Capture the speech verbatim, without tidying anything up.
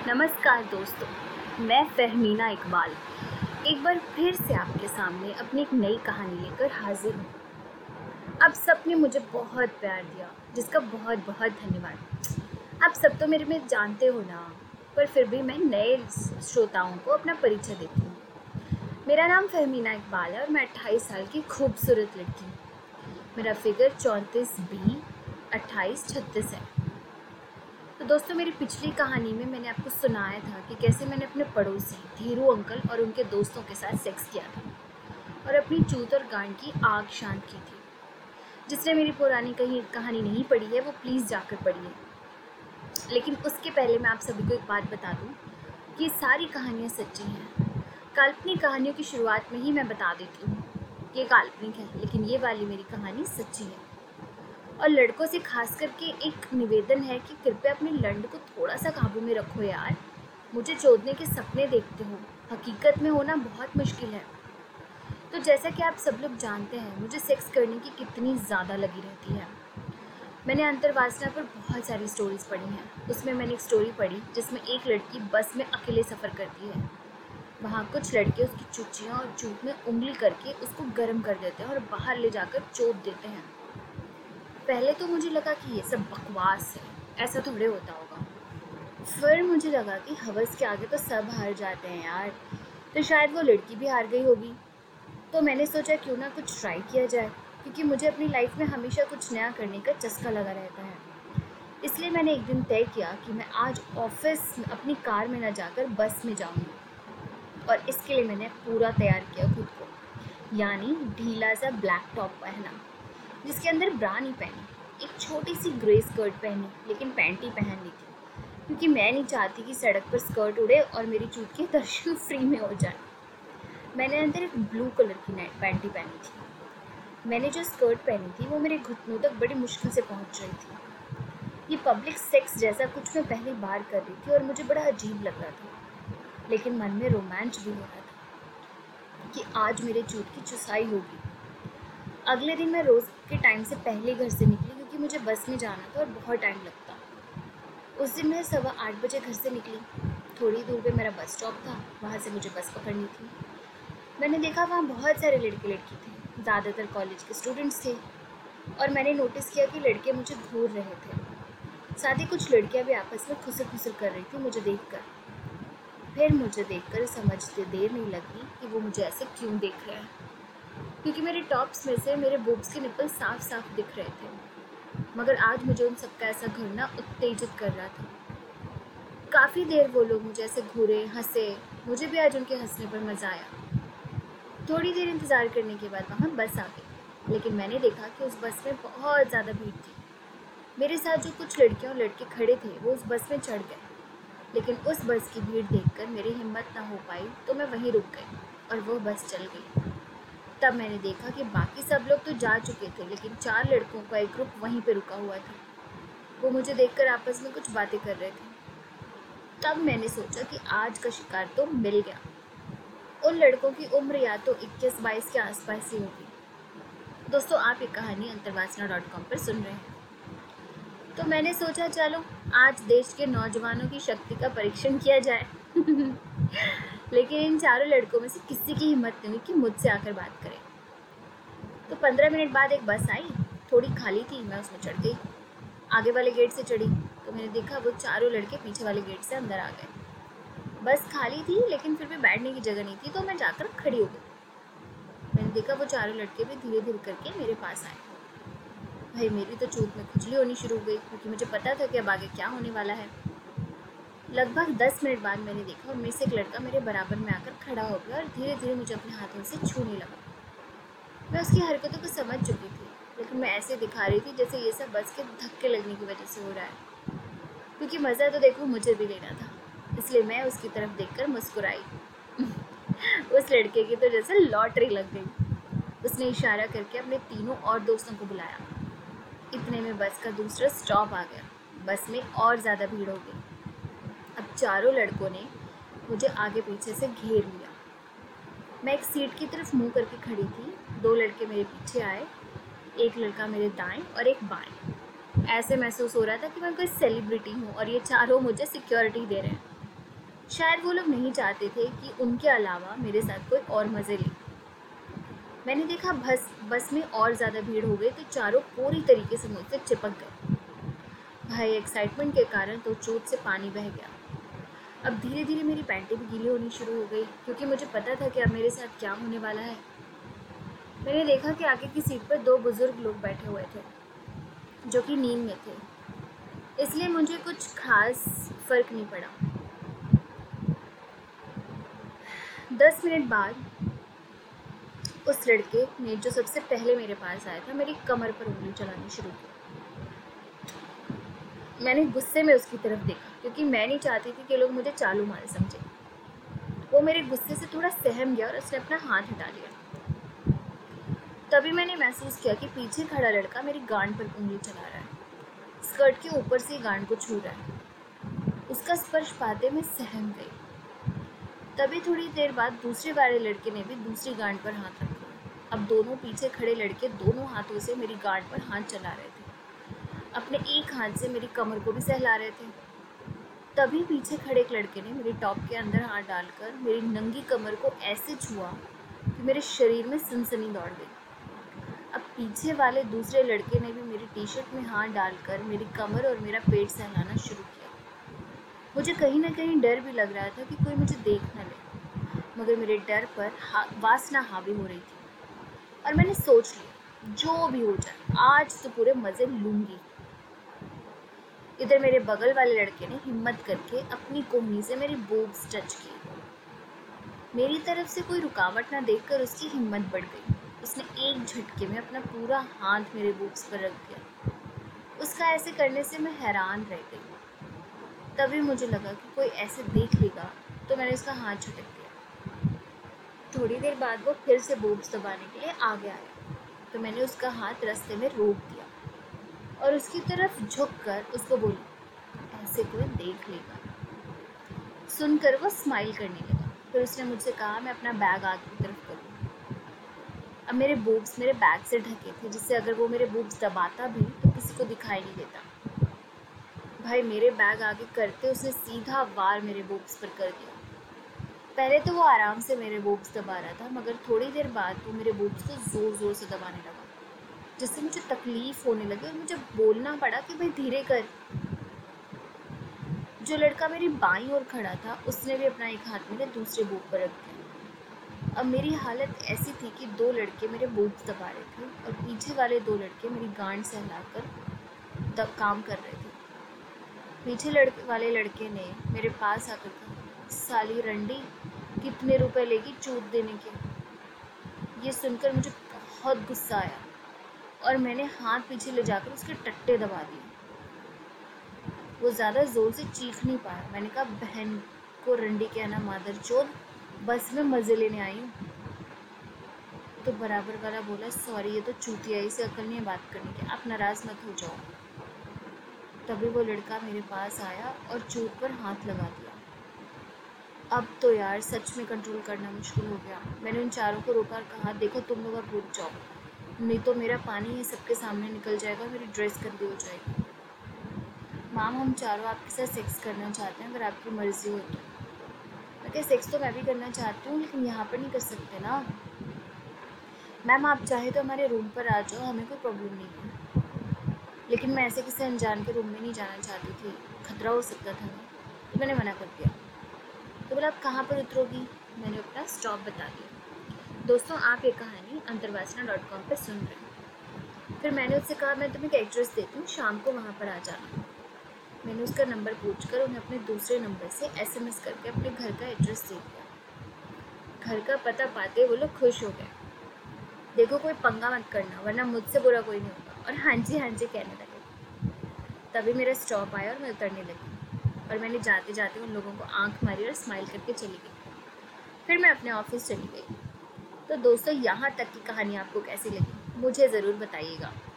नमस्कार दोस्तों, मैं फहमीना इकबाल एक बार फिर से आपके सामने अपनी एक नई कहानी लेकर हाजिर हूँ। आप सब ने मुझे बहुत प्यार दिया, जिसका बहुत बहुत धन्यवाद। आप सब तो मेरे में जानते हो ना, पर फिर भी मैं नए श्रोताओं को अपना परिचय देती हूँ। मेरा नाम फहमीना इकबाल है और मैं अट्ठाईस साल की खूबसूरत लड़की हूँ। मेरा फिगर चौंतीस बी अट्ठाईस छत्तीस है। तो दोस्तों, मेरी पिछली कहानी में मैंने आपको सुनाया था कि कैसे मैंने अपने पड़ोसी धीरू अंकल और उनके दोस्तों के साथ सेक्स किया था और अपनी चूत और गांड की आग शांत की थी। जिसने मेरी पुरानी कहीं कहानी नहीं पढ़ी है वो प्लीज़ जाकर पढ़िए। लेकिन उसके पहले मैं आप सभी को एक बात बता दूं कि ये सारी कहानियाँ सच्ची हैं। काल्पनिक कहानियों की शुरुआत में ही मैं बता देती हूँ कि ये काल्पनिक है, लेकिन ये वाली मेरी कहानी सच्ची है। और लड़कों से खास करके एक निवेदन है कि कृपया अपने लंड को थोड़ा सा काबू में रखो यार। मुझे चोदने के सपने देखते हो, हकीकत में होना बहुत मुश्किल है। तो जैसा कि आप सब लोग जानते हैं, मुझे सेक्स करने की कितनी ज़्यादा लगी रहती है। मैंने अंतर्वासना पर बहुत सारी स्टोरीज पढ़ी हैं। उसमें मैंने एक स्टोरी पढ़ी जिसमें एक लड़की बस में अकेले सफ़र करती है। वहाँ कुछ लड़के उसकी चुचियाँ और चूत में उंगली करके उसको गर्म कर देते हैं और बाहर ले जाकर चोद देते हैं। पहले तो मुझे लगा कि ये सब बकवास है, ऐसा थोड़े होता होगा। फिर मुझे लगा कि हवस के आगे तो सब हार जाते हैं यार, तो शायद वो लड़की भी हार गई होगी। तो मैंने सोचा क्यों ना कुछ ट्राई किया जाए, क्योंकि मुझे अपनी लाइफ में हमेशा कुछ नया करने का चस्का लगा रहता है। इसलिए मैंने एक दिन तय किया कि मैं आज ऑफिस अपनी कार में न जाकर बस में जाऊँगी। और इसके लिए मैंने पूरा तैयार किया खुद को, यानी ढीला सा ब्लैक टॉप पहना जिसके अंदर ब्रा नहीं पहनी, एक छोटी सी ग्रे स्कर्ट पहनी, लेकिन पैंट ही पहन ली थी, क्योंकि मैं नहीं चाहती कि सड़क पर स्कर्ट उड़े और मेरी चूत के दर्शन फ्री में हो जाए। मैंने अंदर एक ब्लू कलर की नेट पैंट ही पहनी थी। मैंने जो स्कर्ट पहनी थी वो मेरे घुटनों तक बड़ी मुश्किल से पहुंच रही थी। ये पब्लिक सेक्स जैसा कुछ मैं पहली बार कर रही थी और मुझे बड़ा अजीब लग रहा था, लेकिन मन में रोमांच भी हो रहा था कि आज मेरे चूत की चुसाई होगी। अगले दिन मैं रोज़ के टाइम से पहले घर से निकली, क्योंकि मुझे बस में जाना था और बहुत टाइम लगता। उस दिन मैं सवा आठ बजे घर से निकली। थोड़ी दूर पे मेरा बस स्टॉप था, वहाँ से मुझे बस पकड़नी थी। मैंने देखा वहाँ बहुत सारे लड़के लड़की थे, ज़्यादातर कॉलेज के स्टूडेंट्स थे, और मैंने नोटिस किया कि लड़के मुझे घूर रहे थे। साथ ही कुछ लड़कियाँ भी आपस में खुसर खुसर कर रही थी मुझे देख कर। फिर मुझे देख कर समझते देर नहीं लगी कि वो मुझे ऐसे क्यों देख रहे हैं, क्योंकि मेरे टॉप्स में से मेरे बूब्स के निप्पल साफ साफ दिख रहे थे। मगर आज मुझे उन सबका ऐसा घूरना उत्तेजित कर रहा था। काफ़ी देर वो लोग मुझे ऐसे घूरे, हंसे। मुझे भी आज उनके हंसने पर मज़ा आया। थोड़ी देर इंतज़ार करने के बाद वहाँ बस आ गई, लेकिन मैंने देखा कि उस बस में बहुत ज़्यादा भीड़ थी। मेरे साथ जो कुछ लड़कियाँ और लड़के खड़े थे वो उस बस में चढ़ गए, लेकिन उस बस की भीड़ देखकर मेरी हिम्मत ना हो पाई, तो मैं वहीं रुक गई और वो बस चल गई। तब मैंने देखा कि बाकी सब लोग तो जा चुके थे, लेकिन चार लड़कों का एक ग्रुप वहीं पे रुका हुआ था। वो मुझे देखकर आपस में कुछ बातें कर रहे थे। तब मैंने सोचा कि आज का शिकार तो मिल गया। उन लड़कों की उम्र या तो इक्कीस बाईस के आसपास ही होगी। दोस्तों, आप ये कहानी अंतर्वासना डॉट कॉम पर सुन रहे हैं। तो मैंने सोचा चलो आज देश के नौजवानों की शक्ति का परीक्षण किया जाए। लेकिन इन चारों लड़कों में से किसी की हिम्मत नहीं हुई कि मुझसे आकर बात करें। तो पंद्रह मिनट बाद एक बस आई, थोड़ी खाली थी, मैं उसमें चढ़ गई। आगे वाले गेट से चढ़ी तो मैंने देखा वो चारों लड़के पीछे वाले गेट से अंदर आ गए। बस खाली थी, लेकिन फिर भी बैठने की जगह नहीं थी, तो मैं जाकर खड़ी हो गई। मैंने देखा वो चारों लड़के भी धीरे धीरे करके मेरे पास आए। भाई, मेरी तो चूत में खुजली होनी शुरू हो गई, क्योंकि मुझे पता था कि अब आगे क्या होने वाला है। लगभग दस मिनट बाद मैंने देखा उनमें से एक लड़का मेरे बराबर में आकर खड़ा हो गया और धीरे धीरे मुझे अपने हाथों से छूने लगा। मैं उसकी हरकतों को समझ चुकी थी, लेकिन मैं ऐसे दिखा रही थी जैसे ये सब बस के धक्के लगने की वजह से हो रहा है, क्योंकि मज़ा तो देखो मुझे भी लेना था। इसलिए मैं उसकी तरफ देखकर मुस्कुराई। उस लड़के की तो जैसे लॉटरी लग गई। उसने इशारा करके अपने तीनों और दोस्तों को बुलाया। इतने में बस का दूसरा स्टॉप आ गया। बस में और ज़्यादा भीड़ हो गई। अब चारों लड़कों ने मुझे आगे पीछे से घेर लिया। मैं एक सीट की तरफ मुंह करके खड़ी थी। दो लड़के मेरे पीछे आए, एक लड़का मेरे दाएं और एक बाएं। ऐसे महसूस हो रहा था कि मैं कोई सेलिब्रिटी हूँ और ये चारों मुझे सिक्योरिटी दे रहे हैं। शायद वो लोग नहीं चाहते थे कि उनके अलावा मेरे साथ कोई और मज़े ले। मैंने देखा बस बस में और ज़्यादा भीड़ हो गई तो चारों पूरी तरीके से मुझसे चिपक गए। भाई एक्साइटमेंट के कारण तो चोट से पानी बह गया। अब धीरे धीरे मेरी पैंटें भी गीली होनी शुरू हो गई क्योंकि मुझे पता था कि अब मेरे साथ क्या होने वाला है। मैंने देखा कि आगे की सीट पर दो बुजुर्ग लोग बैठे हुए थे जो कि नींद में थे, इसलिए मुझे कुछ खास फर्क नहीं पड़ा। दस मिनट बाद उस लड़के ने जो सबसे पहले मेरे पास आया था मेरी कमर पर उंगली चलानी शुरू की। मैंने गुस्से में उसकी तरफ देखा क्योंकि मैं नहीं चाहती थी कि लोग मुझे चालू माल समझे। वो मेरे गुस्से से थोड़ा सहम गया और उसने अपना हाथ हटा लिया। तभी मैंने महसूस किया कि पीछे खड़ा लड़का मेरी गांड पर उंगली चला रहा है, स्कर्ट के ऊपर से गांड को छू रहा है। उसका स्पर्श पाते मैं सहम गई। तभी थोड़ी देर बाद दूसरे वाले लड़के ने भी दूसरी गांड पर हाथ रखा। अब दोनों पीछे खड़े लड़के दोनों हाथों से मेरी गांड पर हाथ चला रहे थे, अपने एक हाथ से मेरी कमर को भी सहला रहे थे। तभी पीछे खड़े एक लड़के ने मेरे टॉप के अंदर हाथ डालकर मेरी नंगी कमर को ऐसे छुआ कि मेरे शरीर में सनसनी दौड़ गई। अब पीछे वाले दूसरे लड़के ने भी मेरी टी शर्ट में हाथ डालकर मेरी कमर और मेरा पेट सहलाना शुरू किया। मुझे कहीं ना कहीं डर भी लग रहा था कि कोई मुझे देख न ले, मगर मेरे डर पर हा, वासना हावी हो रही थी और मैंने सोच लिया जो भी हो जाए आज तो पूरे मज़े लूँगी। इधर मेरे बगल वाले लड़के ने हिम्मत करके अपनी कोहनी से मेरी बूब्स टच की। मेरी तरफ से कोई रुकावट ना देखकर उसकी हिम्मत बढ़ गई। उसने एक झटके में अपना पूरा हाथ मेरे बूब्स पर रख दिया। उसका ऐसे करने से मैं हैरान रह गई। तभी मुझे लगा कि कोई ऐसे देख लेगा तो मैंने उसका हाथ झटक दिया। थोड़ी देर बाद वो फिर से बूब्स दबाने के लिए आगे आया तो मैंने उसका हाथ रास्ते में रोक दिया और उसकी तरफ झुककर उसको बोली ऐसे कोई देख लेगा। सुनकर वो स्माइल करने लगा। फिर उसने मुझसे कहा मैं अपना बैग आगे की तरफ करूँ। अब मेरे बूब्स मेरे बैग से ढके थे जिससे अगर वो मेरे बूब्स दबाता भी तो किसी को दिखाई नहीं देता। भाई मेरे बैग आगे करते उसने सीधा वार मेरे बूब्स पर कर दिया। पहले तो वो आराम से मेरे बूब्स दबा रहा था, मगर थोड़ी देर बाद वो मेरे बूब्स को ज़ोर ज़ोर से दबाने लगा, जिससे मुझे तकलीफ़ होने लगी और मुझे बोलना पड़ा कि भाई धीरे कर। जो लड़का मेरी बाईं ओर खड़ा था उसने भी अपना एक हाथ मेरे दूसरे बूब पर रख दिया। अब मेरी हालत ऐसी थी कि दो लड़के मेरे बूब्स दबा रहे थे और पीछे वाले दो लड़के मेरी गांड सहलाकर दब काम कर रहे थे। पीछे लड़के वाले लड़के ने मेरे पास आकर कहा साली रंडी कितने रुपए लेगी चूत देने के। ये सुनकर मुझे बहुत गुस्सा आया और मैंने हाथ पीछे ले जाकर उसके टट्टे दबा दिए। वो ज़्यादा ज़ोर से चीख नहीं पाया। मैंने कहा बहन को रंडी कहना मादर चोद, बस में मज़े लेने आई हूँ। तो बराबर वाला बोला सॉरी ये तो चूतिया, इसे अकल नहीं है बात करने की, आप नाराज़ मत हो जाओ। तभी वो लड़का मेरे पास आया और चूत पर हाथ लगा दिया। अब तो यार सच में कंट्रोल करना मुश्किल हो गया। मैंने उन चारों को रोका और कहा देखो तुम लोग अब रुक जाओ, नहीं तो मेरा पानी ये सबके सामने निकल जाएगा, मेरी ड्रेस गंदी हो जाएगी। माम हम चारों आपके साथ सेक्स करना चाहते हैं अगर आपकी मर्ज़ी हो तो। मैं क्या सेक्स तो मैं भी करना चाहती हूँ लेकिन यहाँ पर नहीं कर सकते ना। मैम आप चाहे तो हमारे रूम पर आ जाओ, हमें कोई प्रॉब्लम नहीं है, लेकिन मैं ऐसे किसी अनजान के रूम में नहीं जाना चाहती थी, खतरा हो सकता था ना, तो मैंने मना कर दिया। तो बोला आप कहाँ पर उतरोगी? मैंने अपना स्टॉप बता दिया। दोस्तों आप ये कहानी अंतर्वासना डॉट कॉम पर सुन रहे हैं। फिर मैंने उससे कहा मैं तुम्हें एक एड्रेस देती हूँ, शाम को वहाँ पर आ जाना। मैंने उसका नंबर पूछकर उन्हें अपने दूसरे नंबर से एसएमएस करके अपने घर का एड्रेस दे दिया। घर का पता पाते वो लोग खुश हो गए। देखो कोई पंगा मत करना वरना मुझसे बुरा कोई नहीं होगा, और हाँ जी हाँ जी कहने लगे। तभी मेरा स्टॉप आया और मैं उतरने लगी और मैंने जाते जाते उन लोगों को आंख मारी और स्माइल करके चली गई। फिर मैं अपने ऑफिस चली गई। तो दोस्तों यहाँ तक की कहानी आपको कैसी लगी मुझे ज़रूर बताइएगा।